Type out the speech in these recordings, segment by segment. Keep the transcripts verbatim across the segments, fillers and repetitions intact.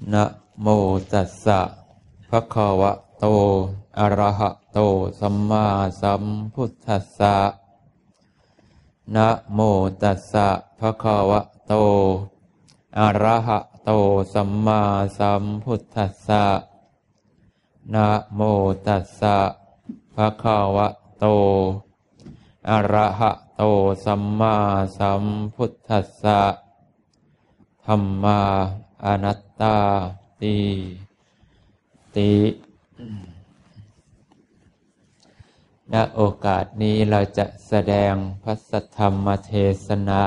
นะโมตัสสะภะคะวะโตอะระหะโตสัมมาสัมพุทธัสสะนะโมตัสสะภะคะวะโตอะระหะโตสัมมาสัมพุทธัสสะนะโมตัสสะภะคะวะโตอะระหะโตสัมมาสัมพุทธัสสะธัมมาอนัตตาติติณโอกาสนี้เราจะแสดงพระสัทธรรมเทศนา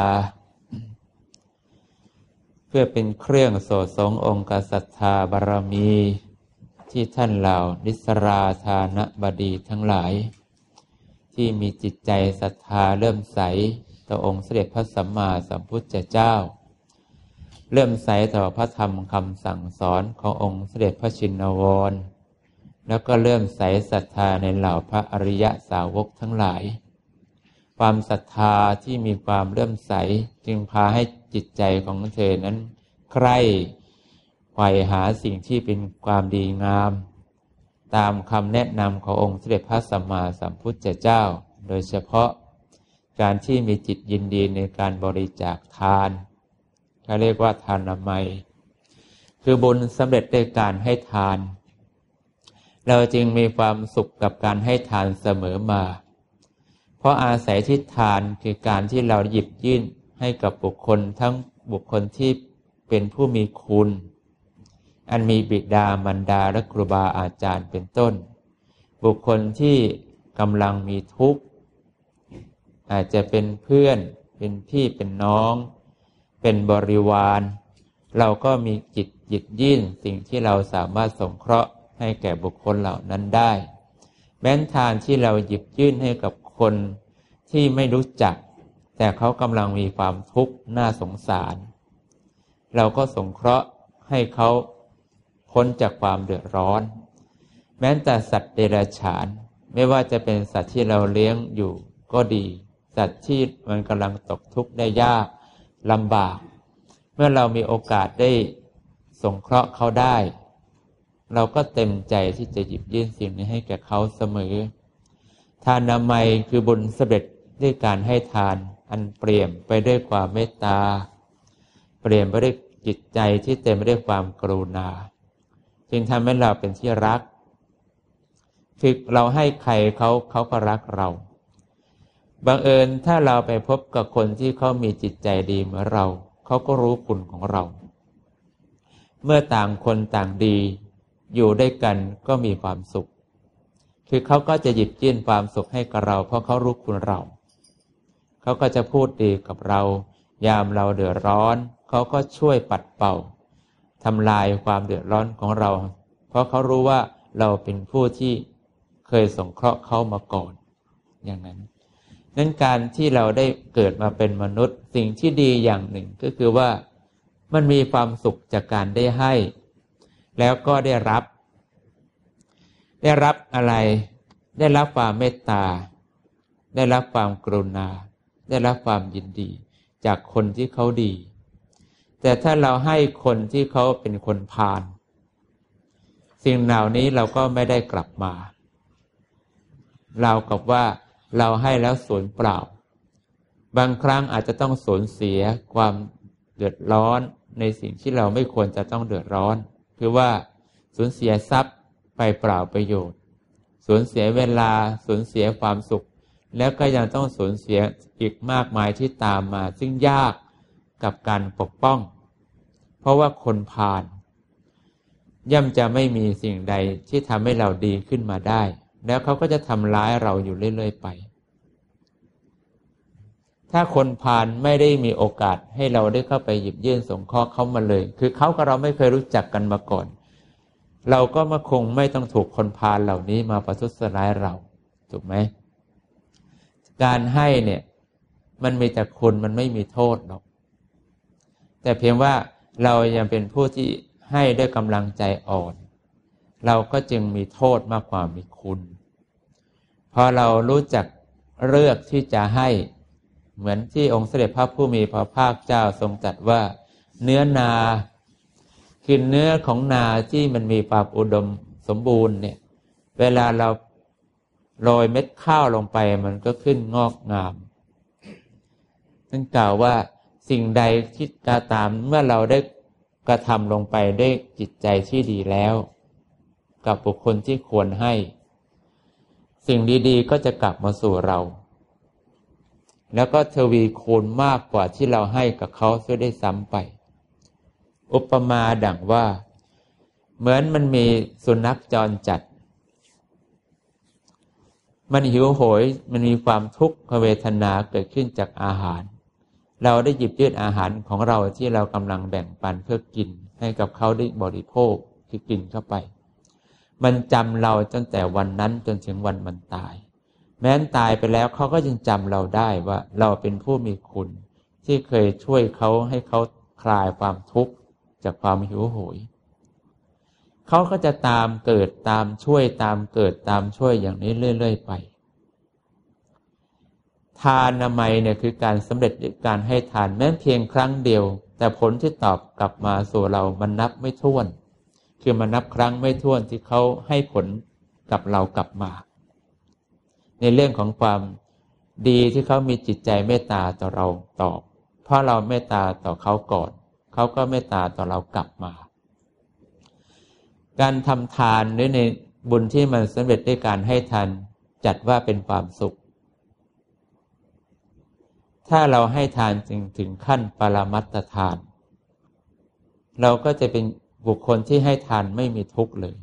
เพื่อเป็นเครื่องโสสงองค์ศรัทธาบารมีที่ท่านเหล่านิสราธานบดีทั้งหลายที่มีจิตใจศรัทธาเริ่มใสต่อองค์เสด็จพระสัมมาสัมพุทธเจ้าเริ่มใสต่อพระธรรมคำสั่งสอนขององค์เสด็จพระชินวรแล้วก็เริ่มใสศรัทธาในเหล่าพระอริยสาวกทั้งหลายความศรัทธาที่มีความเริ่มใสจึงพาให้จิตใจของเธอนั้นใคร่ไขว่หาสิ่งที่เป็นความดีงามตามคำแนะนำขององค์เสด็จพระสัมมาสัมพุทธเจ้าโดยเฉพาะการที่มีจิตยินดีในการบริจาคทานเขาเรียกว่าทานามัยคือบุญสำเร็จด้วยการให้ทานเราจึงมีความสุขกับการให้ทานเสมอมาเพราะอาศัยที่ทานคือการที่เราหยิบยื่นให้กับบุคคลทั้งบุคคลที่เป็นผู้มีคุณอันมีบิดามารดาและครูบาอาจารย์เป็นต้นบุคคลที่กำลังมีทุกข์อาจจะเป็นเพื่อนเป็นพี่เป็นน้องเป็นบริวารเราก็มีจิตหยิบยื่นสิ่งที่เราสามารถสงเคราะห์ให้แก่บุคคลเหล่านั้นได้แม้นทานที่เราหยิบยื่นให้กับคนที่ไม่รู้จักแต่เขากำลังมีความทุกข์น่าสงสารเราก็สงเคราะห์ให้เขาพ้นจากความเดือดร้อนแม้แต่สัตว์เดรัจฉานไม่ว่าจะเป็นสัตว์ที่เราเลี้ยงอยู่ก็ดีสัตว์ที่มันกำลังตกทุกข์ได้ยากลำบากเมื่อเรามีโอกาสได้สงเคราะห์เขาได้เราก็เต็มใจที่จะหยิบยื่นสิ่งนี้ให้แก่เขาเสมอทานามัยคือบุญสำเร็จด้วยการให้ทานอันเปลี่ยนไปด้วยความเมตตาเปลี่ยนไปด้วยจิตใจที่เต็มไปด้วยความกรุณาจึงทำให้เราเป็นที่รักคือเราให้ใครเขาเขาก็รักเราบังเอิญถ้าเราไปพบกับคนที่เขามีจิตใจดีเหมือนเราเขาก็รู้คุณของเราเมื่อต่างคนต่างดีอยู่ด้วยกันก็มีความสุขคือเขาก็จะหยิบยื่นความสุขให้กับเราเพราะเขารู้คุณเราเขาก็จะพูดดีกับเรายามเราเดือดร้อนเขาก็ช่วยปัดเป่าทำลายความเดือดร้อนของเราเพราะเขารู้ว่าเราเป็นผู้ที่เคยสงเคราะห์เขามาก่อนอย่างนั้นนั้นการที่เราได้เกิดมาเป็นมนุษย์สิ่งที่ดีอย่างหนึ่งก็คือว่ามันมีความสุขจากการได้ให้แล้วก็ได้รับได้รับอะไรได้รับความเมตตาได้รับความกรุณาได้รับความยินดีจากคนที่เขาดีแต่ถ้าเราให้คนที่เขาเป็นคนพาลสิ่งเหล่านี้เราก็ไม่ได้กลับมาเรากับว่าเราให้แล้วสูญเปล่าบางครั้งอาจจะต้องสูญเสียความเดือดร้อนในสิ่งที่เราไม่ควรจะต้องเดือดร้อนคือว่าสูญเสียทรัพย์ไปเปล่าประโยชน์สูญเสียเวลาสูญเสียความสุขแล้วก็ยังต้องสูญเสียอีกมากมายที่ตามมาซึ่งยากกับการปกป้องเพราะว่าคนพาลย่อมจะไม่มีสิ่งใดที่ทำให้เราดีขึ้นมาได้แล้วเขาก็จะทำร้ายเราอยู่เรื่อยๆไปถ้าคนพาลไม่ได้มีโอกาสให้เราได้เข้าไปหยิบยื่นสงเคราะห์เขามาเลยคือเขากับเราไม่เคยรู้จักกันมาก่อนเราก็มาคงไม่ต้องถูกคนพาลเหล่านี้มาประทุษร้ายเราถูกไหมการให้เนี่ยมันมีแต่คุณมันไม่มีโทษหรอกแต่เพียงว่าเรายังเป็นผู้ที่ให้ด้วยกำลังใจอ่อนเราก็จึงมีโทษมากกว่ามีคุณพอเรารู้จักเลือกที่จะให้เหมือนที่องค์เสด็จพระผู้มีพระภาคเจ้าทรงตรัสว่าเนื้อนาคือเนื้อของนาที่มันมีความอุดมสมบูรณ์เนี่ยเวลาเราโรยเม็ดข้าวลงไปมันก็ขึ้นงอกงามซึ่งกล่าวว่าสิ่งใดที่กาตามเมื่อเราได้กระทำลงไปด้วยจิตใจที่ดีแล้วกับบุคคลที่ควรให้สิ่งดีๆก็จะกลับมาสู่เราแล้วก็ทวีคูณมากกว่าที่เราให้กับเขาเสียได้ซ้ำไปอุปมาดังว่าเหมือนมันมีสุนัขจรจัดมันหิวโหยมันมีความทุกขเวทนาเกิดขึ้นจากอาหารเราได้หยิบยื่นอาหารของเราที่เรากำลังแบ่งปันเพื่อกินให้กับเขาได้บริโภคคือกินเข้าไปมันจำเราตั้งแต่วันนั้นจนถึงวันมันตายแม้นตายไปแล้วเขาก็ยังจำเราได้ว่าเราเป็นผู้มีคุณที่เคยช่วยเขาให้เขาคลายความทุกข์จากความหิวโหยเขาก็จะตามเกิดตามช่วยตามเกิดตามช่วยอย่างนี้เรื่อยๆไปทานนามัยเนี่ยคือการสำเร็จการให้ทานแม้เพียงครั้งเดียวแต่ผลที่ตอบกลับมาสู่เรามันนับไม่ถ้วนคือมันนับครั้งไม่ถ้วนที่เขาให้ผลกับเรากลับมาในเรื่องของความดีที่เขามีจิตใจเมตตาต่อเราตอบเพราะเราเมตตาต่อเขาก่อนเขาก็เมตตาต่อเรากลับมาการทำทานหรือในบุญที่มันสำเร็จด้วยการให้ทานจัดว่าเป็นความสุขถ้าเราให้ทานจึงถึงขั้นปรมัตถทานเราก็จะเป็นบุคคลที่ให้ทานไม่มีทุกข์เลย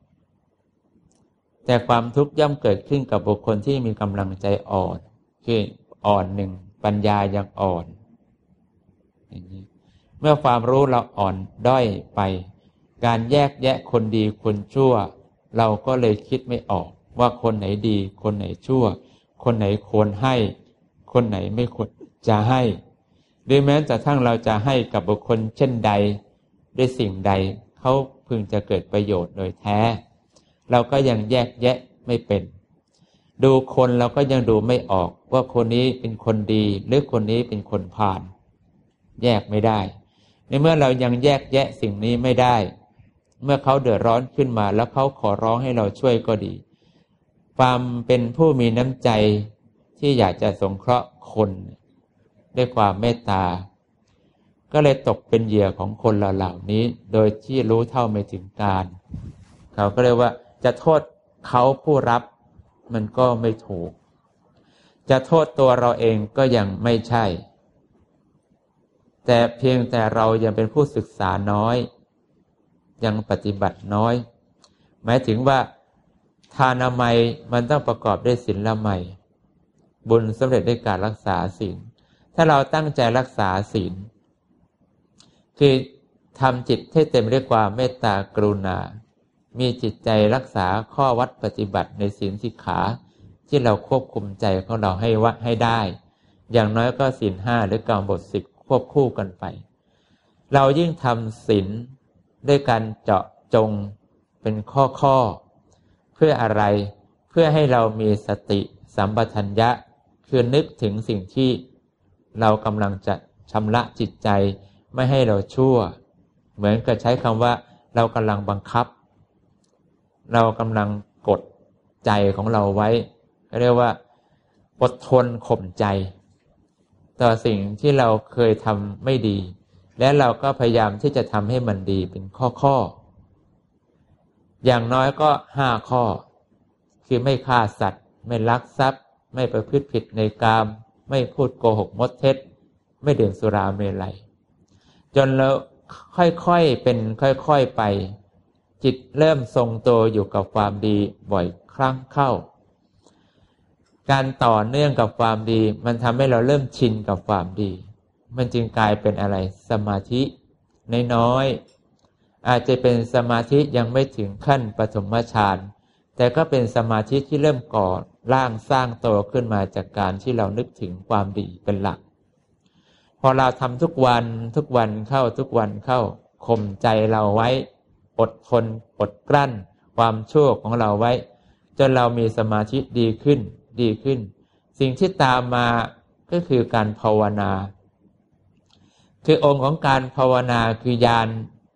แต่ความทุกข์ย่อมเกิดขึ้นกับบุคคลที่มีกำลังใจอ่อนคืออ่อนหนึ่งปัญญายังอ่อนอย่างนี้เมื่อความรู้เราอ่อนด้อยไปการแยกแยะคนดีคนชั่วเราก็เลยคิดไม่ออกว่าคนไหนดีคนไหนชั่วคนไหนควรให้คนไหนไม่ควรจะให้หรือแม้แต่ทั้งเราจะให้กับบุคคลเช่นใดด้วยสิ่งใดเขาพึงจะเกิดประโยชน์โดยแท้เราก็ยังแยกแยะไม่เป็นดูคนเราก็ยังดูไม่ออกว่าคนนี้เป็นคนดีหรือคนนี้เป็นคนพาลแยกไม่ได้ในเมื่อเรายังแยกแยะสิ่งนี้ไม่ได้เมื่อเขาเดือดร้อนขึ้นมาแล้วเขาขอร้องให้เราช่วยก็ดีความเป็นผู้มีน้ำใจที่อยากจะสงเคราะห์คนด้วยความเมตตาก็เลยตกเป็นเหยื่อของคนเหล่านี้โดยที่รู้เท่าไม่ถึงการเขาก็เรียกว่าจะโทษเขาผู้รับมันก็ไม่ถูกจะโทษตัวเราเองก็ยังไม่ใช่แต่เพียงแต่เรายังเป็นผู้ศึกษาน้อยยังปฏิบัติน้อยหมายถึงว่าทานามัยมันต้องประกอบด้วยศีลละไมบุญสำเร็จด้วยการรักษาศีลถ้าเราตั้งใจรักษาศีลคือทำจิตให้เต็มด้วยความเมตตากรุณามีจิตใจรักษาข้อวัดปฏิบัติในศีลสิกขาที่เราควบคุมใจของเราให้วัดให้ได้อย่างน้อยก็ศีลห้าหรือกรรมบทสิบควบคู่กันไปเรายิ่งทำศีลด้วยการเจาะจงเป็นข้อๆเพื่ออะไรเพื่อให้เรามีสติสัมปชัญญะคือนึกถึงสิ่งที่เรากำลังจะชำระจิตใจไม่ให้เราชั่วเหมือนกับใช้คำว่าเรากำลังบังคับเรากำลังกดใจของเราไว้เรียกว่าอดทนข่มใจต่อสิ่งที่เราเคยทำไม่ดีและเราก็พยายามที่จะทำให้มันดีเป็นข้อๆอย่างน้อยก็ห้าข้อคือไม่ฆ่าสัตว์ไม่ลักทรัพย์ไม่ประพฤติผิดในกามไม่พูดโกหกมดเท็จไม่ดื่มสุราเมลัยจนเราค่อยๆเป็นค่อยๆไปจิตเริ่มทรงตัวอยู่กับความดีบ่อยครั้งเข้าการต่อเนื่องกับความดีมันทำให้เราเริ่มชินกับความดีมันจึงกลายเป็นอะไรสมาธิน้อยๆอาจจะเป็นสมาธิยังไม่ถึงขั้นปฐมฌานแต่ก็เป็นสมาธิที่เริ่มก่อร่างสร้างตัวขึ้นมาจากการที่เรานึกถึงความดีเป็นหลักพอเราทำทุกวันทุกวันเข้าทุกวันเข้าข่มใจเราไว้อดทนอดกลั้นความชั่วของเราไว้จนเรามีสมาธิดีขึ้นดีขึ้นสิ่งที่ตามมาก็คือการภาวนาคือองค์ของการภาวนาคือญาณ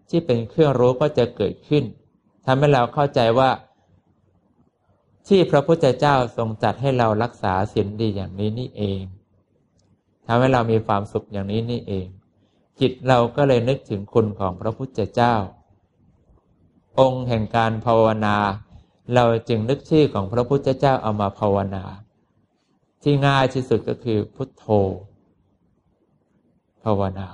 ที่เป็นเครื่องรู้ก็จะเกิดขึ้นทำให้เราเข้าใจว่าที่พระพุทธเจ้าทรงจัดให้เรารักษาศีลดีอย่างนี้นี่เองทำให้เรามีความสุขอย่างนี้นี่เองจิตเราก็เลยนึกถึงคุณของพระพุทธเจ้าองค์แห่งการภาวนาเราจึงนึกชื่อของพระพุทธเจ้าเอามาภาวนาที่ง่ายที่สุดก็คือพุทโธภาวนา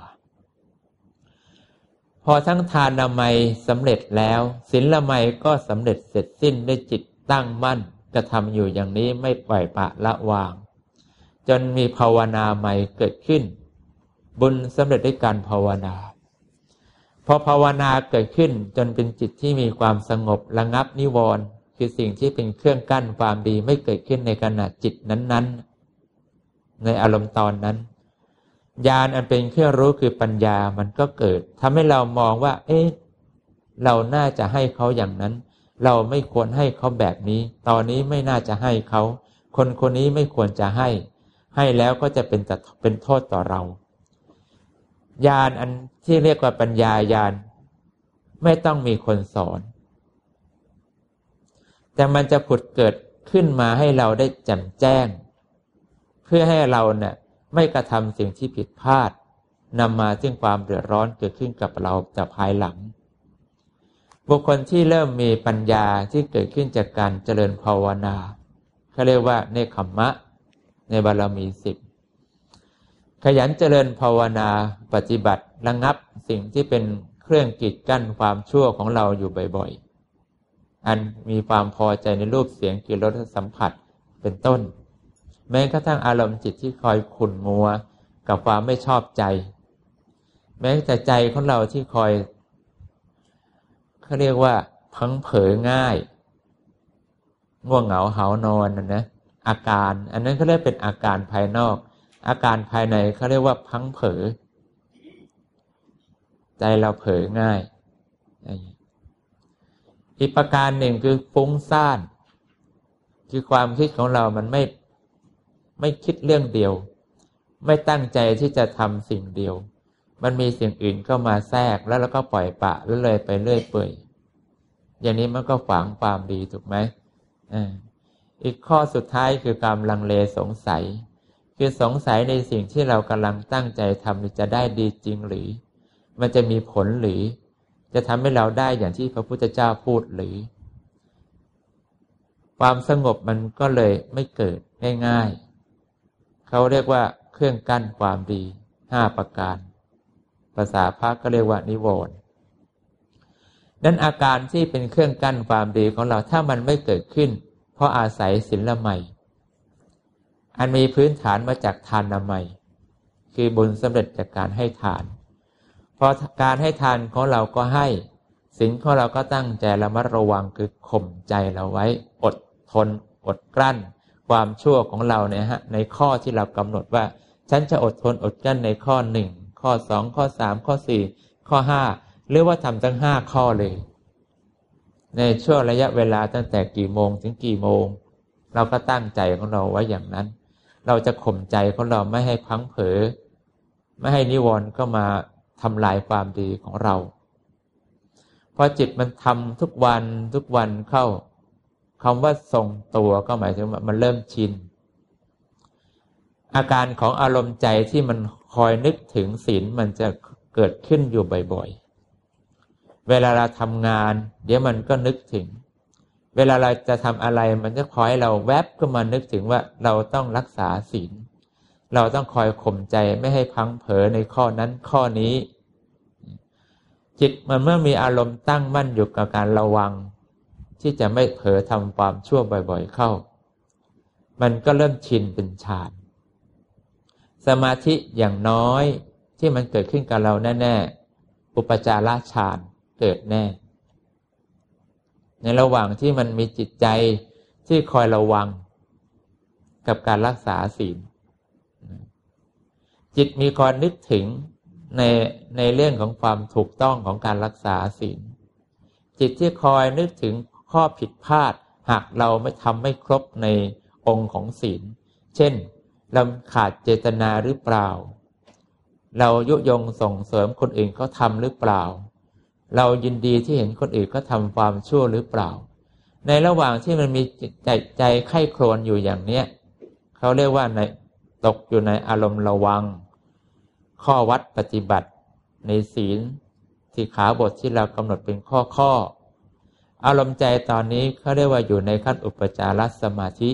พอทั้งทานามัยสำเร็จแล้วศีลไมยก็สำเร็จเสร็จสิ้นด้วยจิตตั้งมั่นกระทำอยู่อย่างนี้ไม่ปล่อยปละละวางจนมีภาวนาใหม่เกิดขึ้นบุญสำเร็จด้วยการภาวนาพอภาวนาเกิดขึ้นจนเป็นจิตที่มีความสงบระงับนิวรณ์คือสิ่งที่เป็นเครื่องกั้นความดีไม่เกิดขึ้นในขณะจิตนั้นๆในอารมณ์ตอนนั้นญาณอันเป็นเครื่องรู้คือปัญญามันก็เกิดทำให้เรามองว่าเอ๊ะเราน่าจะให้เขาอย่างนั้นเราไม่ควรให้เขาแบบนี้ตอนนี้ไม่น่าจะให้เขาคนคนนี้ไม่ควรจะให้ให้แล้วก็จะเป็นเป็นโทษต่อเราญาณอันที่เรียกว่าปัญญาญาณไม่ต้องมีคนสอนแต่มันจะผุดเกิดขึ้นมาให้เราได้แจ่มแจ้งเพื่อให้เราเนี่ยไม่กระทำสิ่งที่ผิดพลาดนำมาซึ่งความเดือดร้อนเกิดขึ้นกับเราจากภายหลังบุคคลที่เริ่มมีปัญญาที่เกิดขึ้นจากการเจริญภาวนาเขาเรียกว่าเนคขมมะในบารมีสิบขยันเจริญภาวนาปฏิบัติระงับสิ่งที่เป็นเครื่องกีดกั้นความชั่วของเราอยู่บ่อยๆอันมีความพอใจในรูปเสียงกลิ่นรสสัมผัสเป็นต้นแม้กระทั่งอารมณ์จิตที่คอยขุ่นมัวกับความไม่ชอบใจแม้แต่ใจของเราที่คอยเขาเรียกว่าพังเผลอง่ายง่วงเหงาหานอนนะนะอาการอันนั้นเขาเรียกเป็นอาการภายนอกอาการภายในเขาเรียกว่าพังเผลอใจเราเผลอง่ายอีกประการหนึ่งคือฟุ้งซ่านคือความคิดของเรามันไม่ไม่คิดเรื่องเดียวไม่ตั้งใจที่จะทำสิ่งเดียวมันมีสิ่งอื่นเข้ามาแทรกแล้วเราก็ปล่อยปละแล้วเลยไปเรื่อยเปื่อยอย่างนี้มันก็ฝังความดีถูกไหมอ่าอีกข้อสุดท้ายคือการลังเลสงสัยคือสงสัยในสิ่งที่เรากำลังตั้งใจทำจะได้ดีจริงหรือมันจะมีผลหรือจะทำให้เราได้อย่างที่พระพุทธเจ้าพูดหรือความสงบมันก็เลยไม่เกิดง่ายๆเขาเรียกว่าเครื่องกั้นความดีห้าประการภาษาพระก็เรียกว่านิวรณ์นั้นอาการที่เป็นเครื่องกั้นความดีของเราถ้ามันไม่เกิดขึ้นเพราะอาศัยศีลไมยอันมีพื้นฐานมาจากทานนามัยคือบุญสำเร็จจากการให้ทานพอการให้ทานของเราก็ให้ศีลของเราก็ตั้งใจระมัดระวังคือข่มใจเราไว้อดทนอดกลั้นความชั่วของเราเนี่ยฮะในข้อที่เรากำหนดว่าฉันจะอดทนอดกลั้นในข้อหนึ่งข้อสองข้อสามข้อสี่ข้อห้าหรือว่าทำทั้งห้าข้อเลยในช่วงระยะเวลาตั้งแต่กี่โมงถึงกี่โมงเราก็ตั้งใจของเราไว้อย่างนั้นเราจะข่มใจของเราไม่ให้พลั้งเผลอไม่ให้นิวรณ์ก็มาทำลายความดีของเราพอจิตมันทำทุกวันทุกวันเข้าคำว่าทรงตัวก็หมายถึงว่ามันเริ่มชินอาการของอารมณ์ใจที่มันคอยนึกถึงศีลมันจะเกิดขึ้นอยู่บ่อยๆเวลาเราทำงานเดี๋ยวมันก็นึกถึงเวลาเราจะทำอะไรมันจะคอยเราแวบก็มานึกถึงว่าเราต้องรักษาศีลเราต้องคอยข่มใจไม่ให้พลั้งเผลอในข้อนั้นข้อนี้จิตมันเมื่อมีอารมณ์ตั้งมั่นอยู่กับการระวังที่จะไม่เผลอทำความชั่วบ่อยๆเข้ามันก็เริ่มชินเป็นฌานสมาธิอย่างน้อยที่มันเกิดขึ้นกับเราแน่ๆอุปจารฌานเกิดแน่ในระหว่างที่มันมีจิตใจที่คอยระวังกับการรักษาศีลจิตมีคอยนึกถึงในในเรื่องของความถูกต้องของการรักษาศีลจิตที่คอยนึกถึงข้อผิดพลาดหากเราไม่ทำไม่ครบในองค์ของศีลเช่นเราขาดเจตนาหรือเปล่าเรายุยงส่งเสริมคนอื่นเขาทำหรือเปล่าเรายินดีที่เห็นคนอื่นก็ทำความชั่วหรือเปล่าในระหว่างที่มันมีใจใจไข้โครนอยู่อย่างเนี้ยเขาเรียกว่าในตกอยู่ในอารมณ์ระวังข้อวัดปฏิบัติในศีลสิกขาบทที่เรากำหนดเป็นข้อข้ออารมณ์ใจตอนนี้เขาเรียกว่าอยู่ในขั้นอุปจารสมาธิ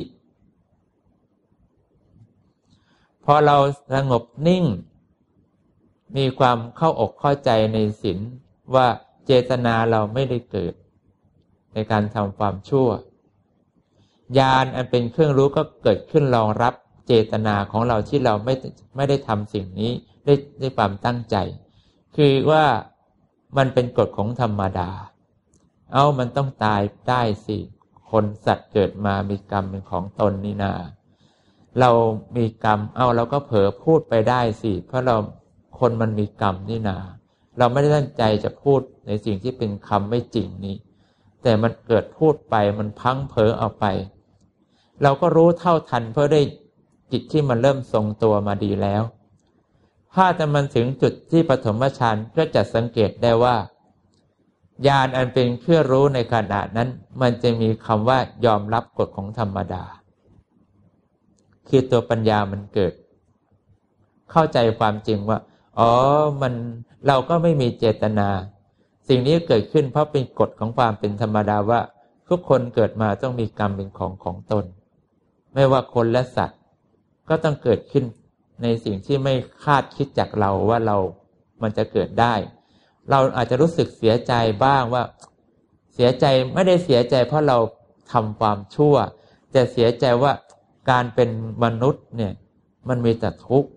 พอเราสงบนิ่งมีความเข้าอกเข้าใจในศีลว่าเจตนาเราไม่ได้เกิดในการทำความชั่วญาณอันเป็นเครื่องรู้ก็เกิดขึ้นรองรับเจตนาของเราที่เราไม่ไม่ได้ทำสิ่งนี้ได้ด้วยความตั้งใจคือว่ามันเป็นกฎของธรรมดาเอามันต้องตายได้สิคนสัตว์เกิดมามีกรรมเป็นของตนนี่นาเรามีกรรมเอาเราก็เผลอพูดไปได้สิเพราะเราคนมันมีกรรมนี่นาเราไม่ได้ตั้งใจจะพูดในสิ่งที่เป็นคำไม่จริงนี้แต่มันเกิดพูดไปมันพังเผลอเอาไปเราก็รู้เท่าทันเพราะได้จิตที่มันเริ่มทรงตัวมาดีแล้วถ้าแต่มันถึงจุดที่ปฐมฌานก็จะสังเกตได้ว่าญาณอันเป็นเครื่องรู้ในขณะนั้นมันจะมีคำว่ายอมรับกฎของธรรมดาคือตัวปัญญามันเกิดเข้าใจความจริงว่าอ๋อมันเราก็ไม่มีเจตนาสิ่งนี้เกิดขึ้นเพราะเป็นกฎของความเป็นธรรมดาว่าทุกคนเกิดมาต้องมีกรรมเป็นของของตนไม่ว่าคนและสัตว์ก็ต้องเกิดขึ้นในสิ่งที่ไม่คาดคิดจากเราว่าเรามันจะเกิดได้เราอาจจะรู้สึกเสียใจบ้างว่าเสียใจไม่ได้เสียใจเพราะเราทำความชั่วแต่เสียใจว่าการเป็นมนุษย์เนี่ยมันมีแต่ทุกข์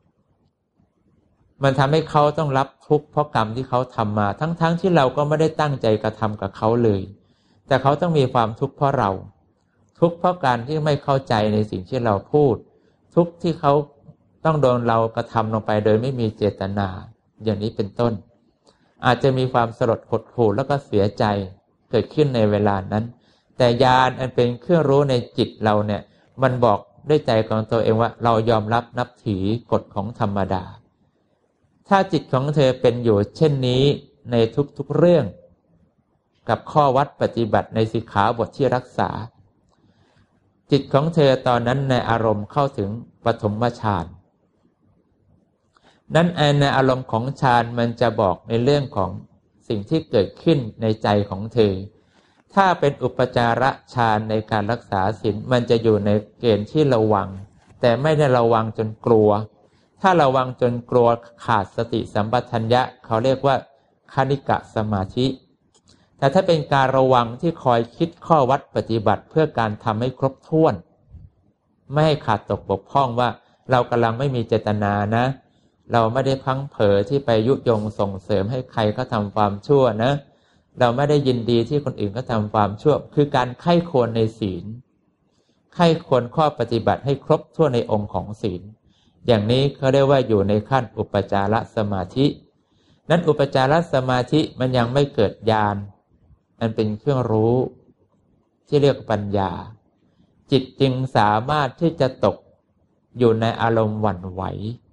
มันทำให้เขาต้องรับทุกข์เพราะกรรมที่เขาทำมาทั้งๆ ท, ที่เราก็ไม่ได้ตั้งใจกระทำกับเขาเลยแต่เขาต้องมีความทุกข์เพราะเราทุกข์เพราะการที่ไม่เข้าใจในสิ่งที่เราพูดทุกข์ที่เขาต้องโดนเรากระทำลงไปโดยไม่มีเจตนาอย่างนี้เป็นต้นอาจจะมีความสลดหดหู่แล้วก็เสียใจเกิดขึ้นในเวลานั้นแต่ญาณอันเป็นเครื่องรู้ในจิตเราเนี่ยมันบอกด้วยใจของตัวเองว่าเรายอมรับนับถือกฎของธรรมดาถ้าจิตของเธอเป็นอยู่เช่นนี้ในทุกๆเรื่องกับข้อวัดปฏิบัติในสิกขาบทที่รักษาจิตของเธอตอนนั้นในอารมณ์เข้าถึงปฐมฌานนั้นในอารมณ์ของฌานมันจะบอกในเรื่องของสิ่งที่เกิดขึ้นในใจของเธอถ้าเป็นอุปจารฌานในการรักษาศีลมันจะอยู่ในเกณฑ์ที่ระวังแต่ไม่ได้ระวังจนกลัวถ้าระวังจนกลัวขาดสติสัมปชัญญะเขาเรียกว่าคณิกะสมาธิแต่ถ้าเป็นการระวังที่คอยคิดข้อวัดปฏิบัติเพื่อการทำให้ครบถ้วนไม่ให้ขาดตกบกพร่องว่าเรากำลังไม่มีเจตนานะเราไม่ได้พลั้งเผลอที่ไปยุยงส่งเสริมให้ใครเขาทำความชั่วนะเราไม่ได้ยินดีที่คนอื่นเขาทำความชั่วคือการไข้ควรในศีลไข้ควรข้อปฏิบัติให้ครบถ้วนในองค์ของศีลอย่างนี้เขาเรียกว่าอยู่ในขั้นอุปจารสมาธินั้นอุปจารสมาธิมันยังไม่เกิดญาณอันเป็นเครื่องรู้ที่เรียกปัญญาจิตจึงสามารถที่จะตกอยู่ในอารมณ์หวั่นไหว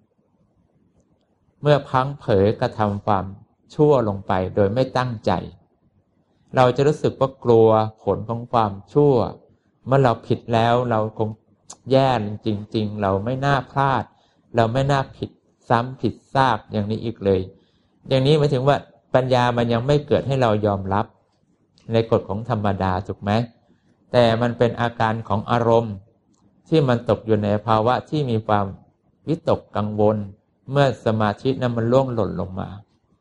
เมื่อพลั้งเผลอกระทำความชั่วลงไปโดยไม่ตั้งใจเราจะรู้สึกว่ากลัวผลของความชั่วเมื่อเราผิดแล้วเราคงแย่จริงๆเราไม่น่าพลาดเราไม่น่าผิดซ้ำผิดซากอย่างนี้อีกเลยอย่างนี้หมายถึงว่าปัญญามันยังไม่เกิดให้เรายอมรับในกฎของธรรมดาถูกไหมแต่มันเป็นอาการของอารมณ์ที่มันตกอยู่ในภาวะที่มีความวิตกกังวลเมื่อสมาธินั้นมันล่วงหล่นลงมา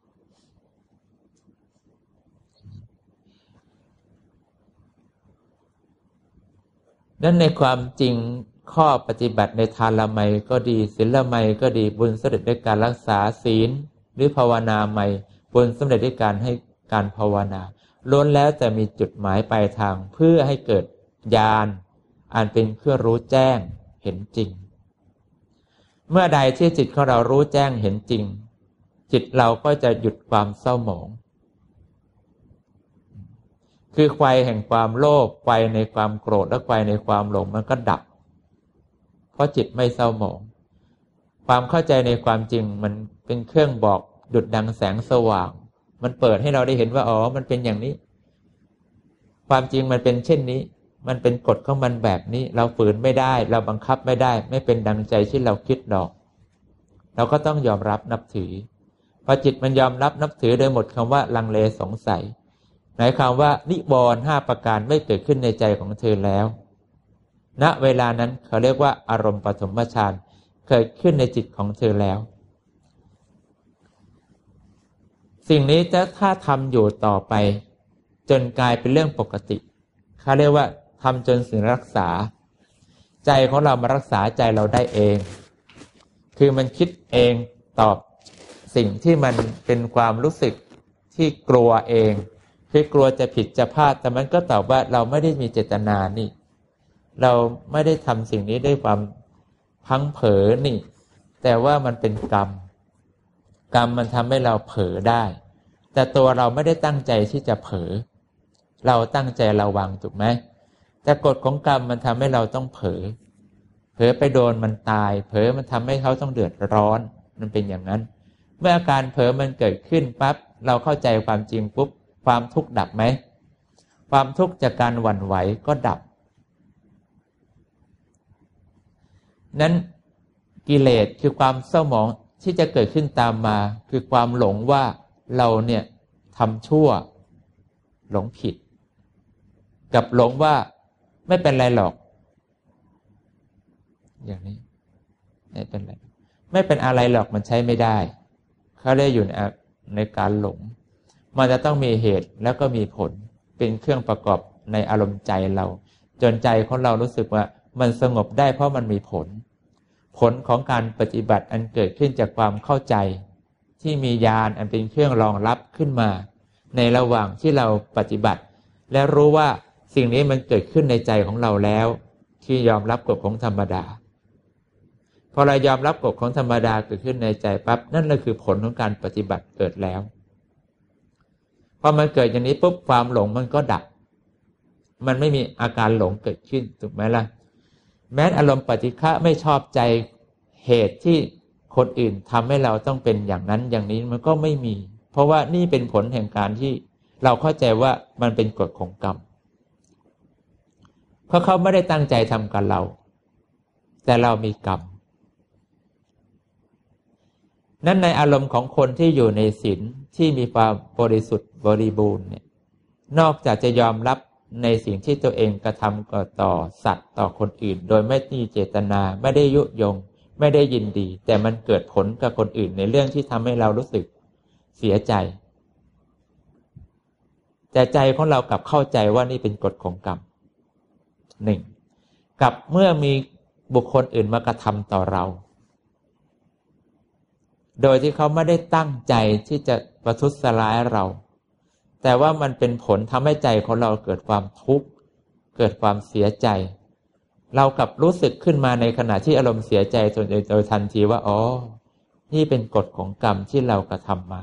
นั้นในความจริงข้อปฏิบัติในทานละไมก็ดีศีลละไมก็ดีบุญสำเร็จด้วยการรักษาศีลหรือภาวนาไมบุญสำเร็จด้วยการให้การภาวนาล้วนแล้วแต่มีจุดหมายปลายทางเพื่อให้เกิดญาณอันเป็นเครื่องรู้แจ้งเห็นจริงเมื่อใดที่จิตของเรารู้แจ้งเห็นจริงจิตเราก็จะหยุดความเศร้าหมองคือไฟแห่งความโลภไฟในความโกรธและไฟในความหลงมันก็ดับเพราะจิตไม่เศร้าหมองความเข้าใจในความจริงมันเป็นเครื่องบอกดุจดังแสงสว่างมันเปิดให้เราได้เห็นว่าอ๋อมันเป็นอย่างนี้ความจริงมันเป็นเช่นนี้มันเป็นกฎของมันแบบนี้เราฝืนไม่ได้เราบังคับไม่ได้ไม่เป็นดังใจที่เราคิดหรอกเราก็ต้องยอมรับนับถือพอจิตมันยอมรับนับถือโดยหมดคำว่าลังเลสงสัยหมายความว่านิวรณ์ห้าประการไม่เกิดขึ้นในใจของเธอแล้วณเวลานั้นเขาเรียกว่าอารมณ์ปฐมฌานเกิดขึ้นในจิตของเธอแล้วสิ่งนี้จะถ้าทำอยู่ต่อไปจนกลายเป็นเรื่องปกติเขาเรียกว่าทำจนสิ่งรักษาใจของเรามารักษาใจเราได้เองคือมันคิดเองตอบสิ่งที่มันเป็นความรู้สึกที่กลัวเองคือกลัวจะผิดจะพลาดแต่มันก็ตอบว่าเราไม่ได้มีเจตนานี่เราไม่ได้ทำสิ่งนี้ด้วยความพังเผลอนี่แต่ว่ามันเป็นกรรมกรรมมันทำให้เราเผลอได้แต่ตัวเราไม่ได้ตั้งใจที่จะเผลอเราตั้งใจระวังถูกไหมแต่กฎของกรรมมันทำให้เราต้องเผลอเผลอไปโดนมันตายเผลอมันทำให้เขาต้องเดือดร้อนมันเป็นอย่างนั้นเมื่ออาการเผลอมันเกิดขึ้นปั๊บเราเข้าใจความจริงปุ๊บความทุกข์ดับไหมความทุกข์จากการหวั่นไหวก็ดับนั้นกิเลสคือความเศร้าหมองที่จะเกิดขึ้นตามมาคือความหลงว่าเราเนี่ยทำชั่วหลงผิดกับหลงว่าไม่เป็นไรหรอกอย่างนี้ไม่เป็นไรไม่เป็นอะไรหรอกมันใช้ไม่ได้เขาเรียกอยู่ในในการหลงมันจะต้องมีเหตุแล้วก็มีผลเป็นเครื่องประกอบในอารมณ์ใจเราจนใจของเรารู้สึกว่ามันสงบได้เพราะมันมีผลผลของการปฏิบัติอันเกิดขึ้นจากความเข้าใจที่มีญาณอันเป็นเครื่องรองรับขึ้นมาในระหว่างที่เราปฏิบัติและรู้ว่าสิ่งนี้มันเกิดขึ้นในใจของเราแล้วที่ยอมรับกฎของธรรมดาพอเรายอมรับกฎของธรรมดาเกิดขึ้นในใจปั๊บนั่นแหละคือผลของการปฏิบัติเกิดแล้วพอมันเกิดอย่างนี้ปุ๊บความหลงมันก็ดับมันไม่มีอาการหลงเกิดขึ้นถูกไหมล่ะแม้อารมณ์ปฏิฆะไม่ชอบใจเหตุที่คนอื่นทำให้เราต้องเป็นอย่างนั้นอย่างนี้มันก็ไม่มีเพราะว่านี่เป็นผลแห่งการที่เราเข้าใจว่ามันเป็นกฎของกรรมเพราะเขาไม่ได้ตั้งใจทำกับเราแต่เรามีกรรมนั้นในอารมณ์ของคนที่อยู่ในศีลที่มีความบริสุทธิ์บริบูรณ์เนี่ยนอกจากจะยอมรับในสิ่งที่ตัวเองกระทำต่อสัตว์ต่อคนอื่นโดยไม่มีเจตนาไม่ได้ยุยงไม่ได้ยินดีแต่มันเกิดผลกับคนอื่นในเรื่องที่ทำให้เรารู้สึกเสียใจแต่ใจของเรากลับเข้าใจว่านี่เป็นกฎของกรรมหนึ่งกับเมื่อมีบุคคลอื่นมากระทำต่อเราโดยที่เขาไม่ได้ตั้งใจที่จะประทุษร้ายเราแต่ว่ามันเป็นผลทำให้ใจของเราเกิดความทุกข์เกิดความเสียใจเรากลับรู้สึกขึ้นมาในขณะที่อารมณ์เสียใจจนโดยทันทีว่าอ๋อนี่เป็นกฎของกรรมที่เรากระทำมา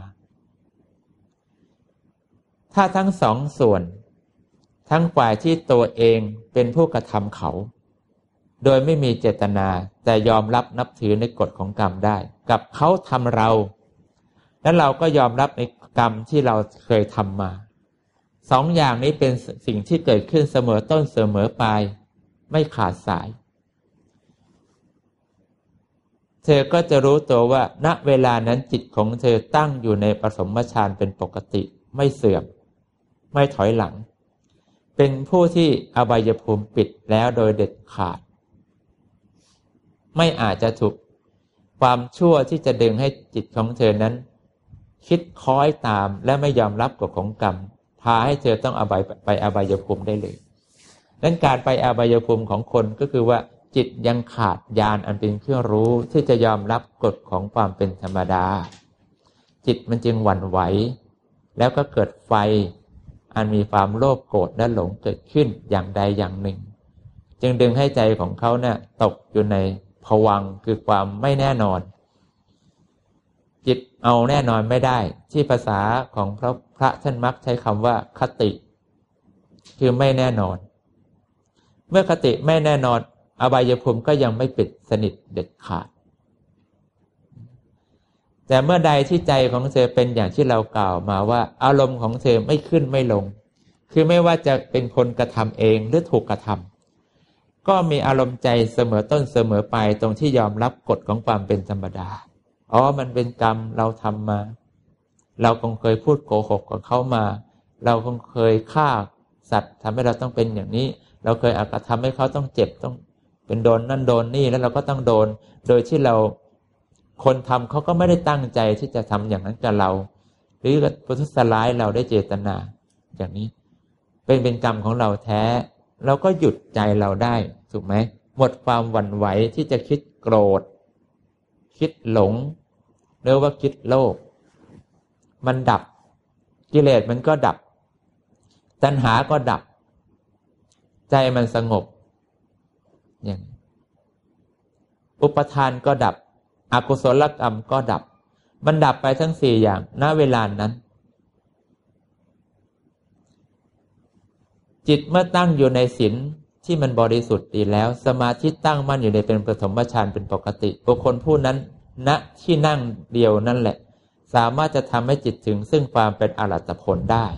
ถ้าทั้งสองส่วนทั้งฝ่ายที่ตัวเองเป็นผู้กระทำเขาโดยไม่มีเจตนาแต่ยอมรับนับถือในกฎของกรรมได้กับเขาทำเราแล้วเราก็ยอมรับในกรรมที่เราเคยทำมาสองอย่างนี้เป็นสิ่งที่เกิดขึ้นเสมอต้นเสมอปลายไม่ขาดสายเธอก็จะรู้ตัวว่าณเวลานั้นจิตของเธอตั้งอยู่ในปฐมฌานเป็นปกติไม่เสื่อมไม่ถอยหลังเป็นผู้ที่อบายภูมิปิดแล้วโดยเด็ดขาดไม่อาจจะถูกความชั่วที่จะดึงให้จิตของเธอนั้นคิดคล้อยตามและไม่ยอมรับกฎของกรรมพาให้เธอต้องอบายไปอบายภูมิได้เลยดังนั้นการไปอบายภูมิของคนก็คือว่าจิตยังขาดญาณอันเป็นเครื่องรู้ที่จะยอมรับกฎของความเป็นธรรมดาจิตมันจึงหวั่นไหวแล้วก็เกิดไฟอันมีความโลภโกรธและหลงเกิดขึ้นอย่างใดอย่างหนึ่งจึงดึงให้ใจของเขาเนี่ยตกอยู่ในภวังค์คือความไม่แน่นอนจิตเอาแน่นอนไม่ได้ที่ภาษาของพระพระท่านมักใช้คำว่าคติคือไม่แน่นอนเมื่อคติไม่แน่นอนอบายภูมิก็ยังไม่ปิดสนิทเด็ดขาดแต่เมื่อใดที่ใจของเธอเป็นอย่างที่เรากล่าวมาว่าอารมณ์ของเธอไม่ขึ้นไม่ลงคือไม่ว่าจะเป็นคนกระทำเองหรือถูกกระทำก็มีอารมณ์ใจเสมอต้นเสมอปลายตรงที่ยอมรับกฎของความเป็นธรรมดาอ๋อมันเป็นกรรมเราทำมาเราคงเคยพูดโกหกกับเขามาเราคงเคยฆ่าสัตว์ทำให้เราต้องเป็นอย่างนี้เราเคยอาจจะทำให้เขาต้องเจ็บต้องเป็นโดนนั่นโดนนี่แล้วเราก็ต้องโดนโดยที่เราคนทำเขาก็ไม่ได้ตั้งใจที่จะทำอย่างนั้นกับเราหรือประทุษร้ายเราได้เจตนาอย่างนี้เป็นเป็นกรรมของเราแท้เราก็หยุดใจเราได้ถูกไหมหมดความหวั่นไหวที่จะคิดโกรธคิดหลงหรือว่าคิดโลภมันดับกิเลสมันก็ดับตัณหาก็ดับใจมันสงบอย่างอุปทานก็ดับอกุศลกรรมก็ดับมันดับไปทั้งสี่อย่างณเวลานั้นจิตเมื่อตั้งอยู่ในศีลที่มันบริสุทธิ์ดีแล้วสมาธิตั้งมั่นอยู่ในเป็นปฐมฌานเป็นปกติบุคคลผู้นั้นณที่นั่งเดียวนั่นแหละสามารถจะทำให้จิตถึงซึ่งความเป็นอรหัตผลได้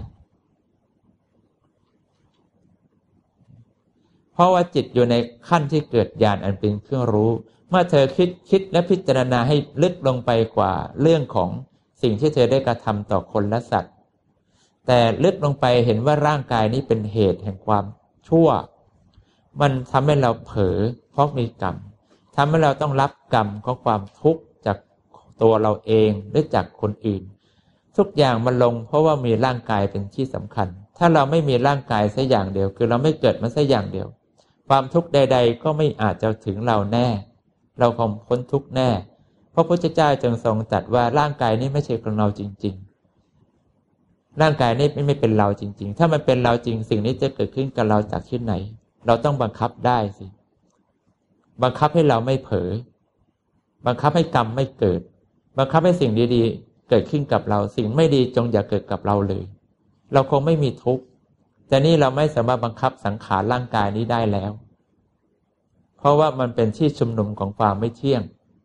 เพราะว่าจิตอยู่ในขั้นที่เกิดญาณอันเป็นเครื่องรู้เมื่อเธอคิดคิดและพิจารณาให้ลึกลงไปกว่าเรื่องของสิ่งที่เธอได้กระทำต่อคนและสัตว์แต่ลึกลงไปเห็นว่าร่างกายนี้เป็นเหตุแห่งความชั่วมันทำให้เราเผลอเพราะมีกรรมทำให้เราต้องรับกรรมของความทุกข์จากตัวเราเองหรือจากคนอื่นทุกอย่างมันลงเพราะว่ามีร่างกายเป็นที่สำคัญถ้าเราไม่มีร่างกายสักอย่างเดียวคือเราไม่เกิดมาสักอย่างเดียวความทุกข์ใดๆก็ไม่อาจจะถึงเราแน่เราคงพ้นทุกข์แน่เพราะพระพุทธเจ้าจึงทรงตรัสว่าร่างกายนี้ไม่ใช่ของเราจริงๆร่างกายนี้ไม่เป็นเราจริงๆถ้ามันเป็นเราจริงสิ่งนี้จะเกิดขึ้นกับเราจากที่ไหนเราต้องบังคับได้สิบังคับให้เราไม่เผลอบังคับให้กรรมไม่เกิดบังคับให้สิ่งดีๆเกิดขึ้นกับเราสิ่งไม่ดีจงอย่าเกิดกับเราเลยเราคงไม่มีทุกข์แต่นี่เราไม่สามารถบังคับสังขารร่างกายนี้ได้แล้วเพราะว่ามันเป็นที่ชุมนุมของความไม่เที่ยง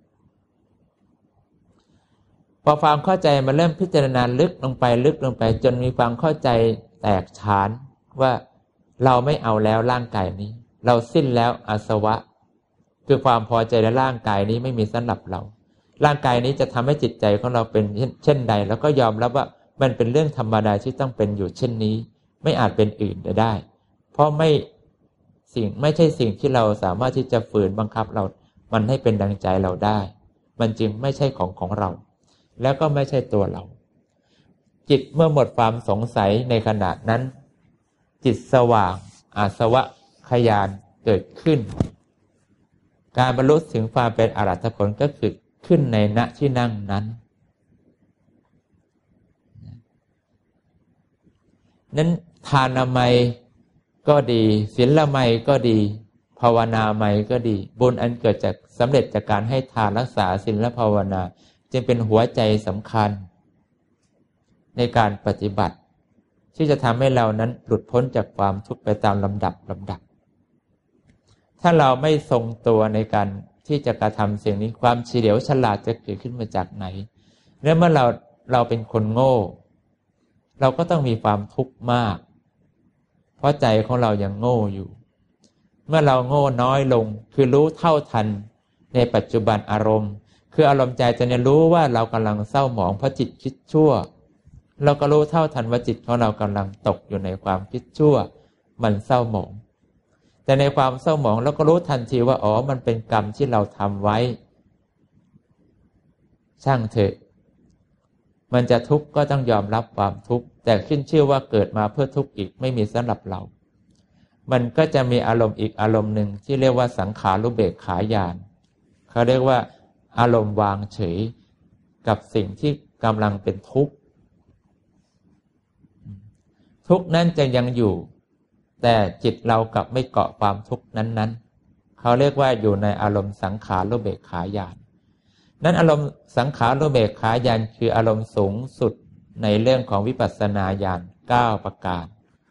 พอความเข้าใจมันเริ่มพิจารณาลึกลงไปลึกลงไปจนมีความเข้าใจแตกฉานว่าเราไม่เอาแล้วร่างกายนี้เราสิ้นแล้วอาสวะคือความพอใจในร่างกายนี้ไม่มีสำหรับเราร่างกายนี้จะทำให้จิตใจของเราเป็นเช่นใดแล้วก็ยอมรับว่ามันเป็นเรื่องธรรมดาที่ต้องเป็นอยู่เช่นนี้ไม่อาจเป็นอื่นได้เพราะไม่สิ่งไม่ใช่สิ่งที่เราสามารถที่จะฝืนบังคับเรามันให้เป็นดังใจเราได้มันจึงไม่ใช่ของของเราแล้วก็ไม่ใช่ตัวเราจิตเมื่อหมดความสงสัยในขณะนั้นจิตสว่างอาสวะขยานเกิดขึ้นการบรรลุถึงความเป็นอรหัตผลก็เกิดขึ้นในณที่นั่งนั้นนั้นทานามัยก็ดีศีลไมยก็ดีภาวนาไมยก็ดีบุญอันเกิดจากสำเร็จจากการให้ทานรักษาศีลและภาวนาจึงเป็นหัวใจสำคัญในการปฏิบัติที่จะทำให้เรานั้นหลุดพ้นจากความทุกข์ไปตามลำดับลำดับถ้าเราไม่ทรงตัวในการที่จะกระทำสิ่งนี้ความเฉลียวฉลาดจะเกิดขึ้นมาจากไหนและเมื่อเราเราเป็นคนโง่เราก็ต้องมีความทุกข์มากเพราะใจของเรายังโง่อยู่เมื่อเราโง่น้อยลงคือรู้เท่าทันในปัจจุบันอารมณ์คืออารมณ์ใจจะเนี่ยรู้ว่าเรากำลังเศร้าหมองเพราะจิตคิดชั่วเราก็รู้เท่าทันว่าจิตของเรากำลังตกอยู่ในความคิดชั่วมันเศร้าหมองแต่ในความเศร้าหมองเราก็รู้ทันทีว่าอ๋อมันเป็นกรรมที่เราทำไว้ช่างเถอะมันจะทุกข์ก็ต้องยอมรับความทุกข์แต่ขึ้นชื่อว่าเกิดมาเพื่อทุกข์อีกไม่มีสำหรับเรามันก็จะมีอารมณ์อีกอารมณ์หนึ่งที่เรียกว่าสังขารุเบกขาญาณเขาเรียกว่าอารมณ์วางเฉยกับสิ่งที่กำลังเป็นทุกข์ทุกข์นั้นจะยังอยู่แต่จิตเรากลับไม่เกาะความทุกข์นั้นๆเขาเรียกว่าอยู่ในอารมณ์สังขารุเบกขาญาณนั้นอารมณ์สังขารุเบกขาญาณคืออารมณ์สูงสุดในเรื่องของวิปัสสนาญาณเก้าประการ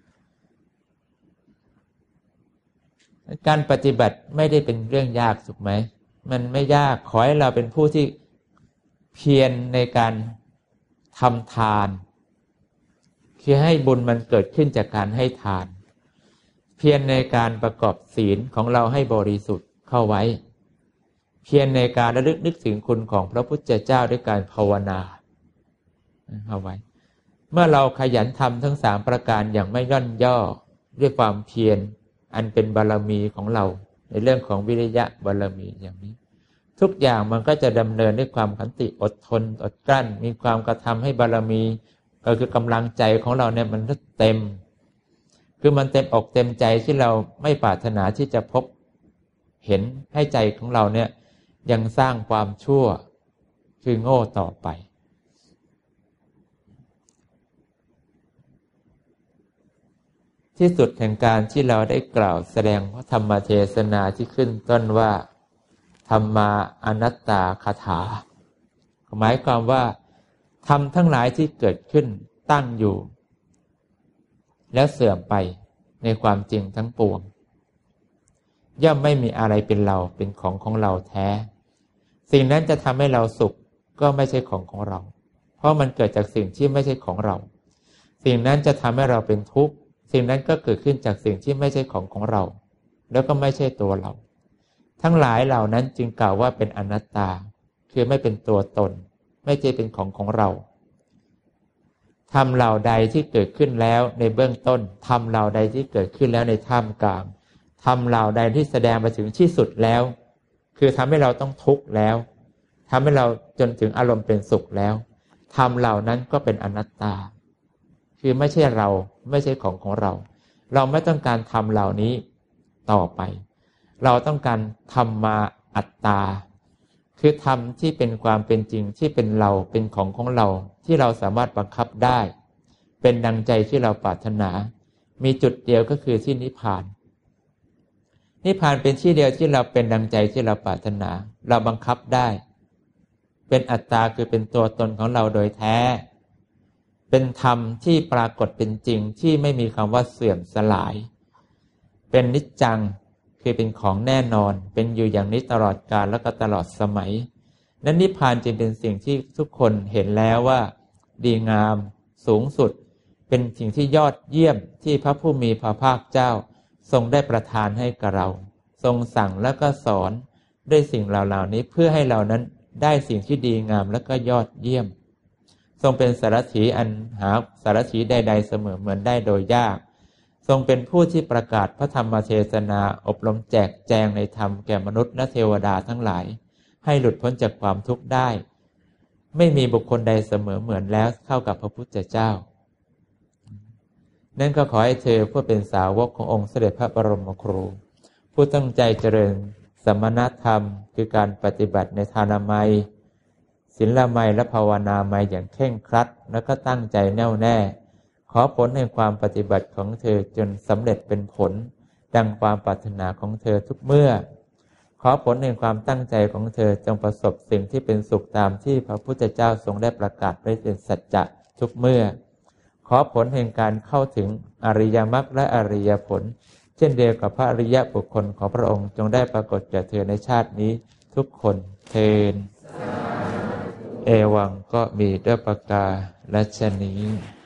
การปฏิบัติไม่ได้เป็นเรื่องยากถูกไหมมันไม่ยากขอให้เราเป็นผู้ที่เพียรในการทำทานคือให้บุญมันเกิดขึ้นจากการให้ทานเพียรในการประกอบศีลของเราให้บริสุทธิ์เข้าไว้เพียรในการระลึกนึกถึงคุณของพระพุทธเจ้าด้วยการภาวนาเอาไว้เมื่อเราขยันทำทั้งสามประการอย่างไม่ย่นย่อด้วยความเพียรอันเป็นบารมีของเราในเรื่องของวิริยะบารมีอย่างนี้ทุกอย่างมันก็จะดำเนินด้วยความขันติอดทนอดกลั้นมีความกระทำให้บารมีก็คือกำลังใจของเราเนี่ยมันเต็มคือมันเต็มอกเต็มใจที่เราไม่ปรารถนาที่จะพบเห็นให้ใจของเราเนี่ยยังสร้างความชั่วคือโง่ต่อไปที่สุดแห่งการที่เราได้กล่าวแสดงพระธรรมเทศนาที่ขึ้นต้นว่าธรรมาอนัตตาคถาหมายความว่าธรรมทั้งหลายที่เกิดขึ้นตั้งอยู่แล้วเสื่อมไปในความจริงทั้งปวงย่อมไม่มีอะไรเป็นเราเป็นของของเราแท้สิ่งนั้นจะทำให้เราสุขก็ไม่ใช่ของของเราเพราะมันเกิดจากสิ่งที่ไม่ใช่ของเราสิ่งนั้นจะทำให้เราเป็นทุกข์สิ่งนั้นก็เกิดขึ้นจากสิ่งที่ไม่ใช่ของของเราแล้วก็ไม่ใช่ตัวเราทั้งหลายเหล่านั้นจึงกล่าวว่าเป็นอนัตตาคือไม่เป็นตัวตนไม่ใช่เป็นของของเราธรรมเหล่าใดที่เกิดขึ้นแล้วในเบื้องต้นธรรมเหล่าใดที่เกิดขึ้นแล้วในท่ามกลางธรรมเหล่าใดที่แสดงมาถึงที่สุดแล้วคือทำให้เราต้องทุกข์แล้วทำให้เราจนถึงอารมณ์เป็นสุขแล้วธรรมเหล่านั้นก็เป็นอนัตตาคือไม่ใช่เราไม่ใช่ของของเราเราไม่ต้องการธรรมเหล่านี้ต่อไปเราต้องการธรรมาอัตตาคือธรรมที่เป็นความเป็นจริงที่เป็นเราเป็นของของเราที่เราสามารถบังคับได้เป็นดังใจที่เราปรารถนามีจุดเดียวก็คือที่นิพพานนิพพานเป็นที่เดียวที่เราเป็นดังใจที่เราปรารถนาเราบังคับได้เป็นอัตตาคือเป็นตัวตนของเราโดยแท้เป็นธรรมที่ปรากฏเป็นจริงที่ไม่มีคำว่าเสื่อมสลายเป็นนิจจังคือเป็นของแน่นอนเป็นอยู่อย่างนี้ตลอดกาลและก็ตลอดสมัยนั้นนิพพานจึงเป็นสิ่งที่ทุกคนเห็นแล้วว่าดีงามสูงสุดเป็นสิ่งที่ยอดเยี่ยมที่พระผู้มีพระภาคเจ้าทรงได้ประทานให้กับเราทรงสั่งแล้วก็สอนด้วยสิ่งเหล่านี้เพื่อให้เรานั้นได้สิ่งที่ดีงามและก็ยอดเยี่ยมทรงเป็นสารถีอันหาสารถีใดๆเสมอเหมือนได้โดยยากทรงเป็นผู้ที่ประกาศพระธรรมเทศนาอบรมแจกแจงในธรรมแก่มนุษย์และเทวดาทั้งหลายให้หลุดพ้นจากความทุกข์ได้ไม่มีบุคคลใดเสมอเหมือนแล้วเท่ากับพระพุทธเจ้านั่นก็ขอให้เธอผู้เป็นสาวกขององค์เสด็จพระบรมครูผู้ตั้งใจเจริญสมณธรรมคือการปฏิบัติในทานามัยศีลไมยและภาวนาไมยอย่างเคร่งครัดแล้วก็ตั้งใจแน่วแน่ขอผลในความปฏิบัติของเธอจนสำเร็จเป็นผลดังความปรารถนาของเธอทุกเมื่อขอผลในความตั้งใจของเธอจงประสบสิ่งที่เป็นสุขตามที่พระพุทธเจ้าทรงได้ประกาศไว้เป็นสัจจะทุกเมื่อขอผลแห่งการเข้าถึงอริยมรรคและอริยผลเช่นเดียวกับพระอริยบุคคลของพระองค์จงได้ปรากฏแก่เธอในชาตินี้ทุกคนเทอญเอวังก็มีด้วยประกาศฉะนี้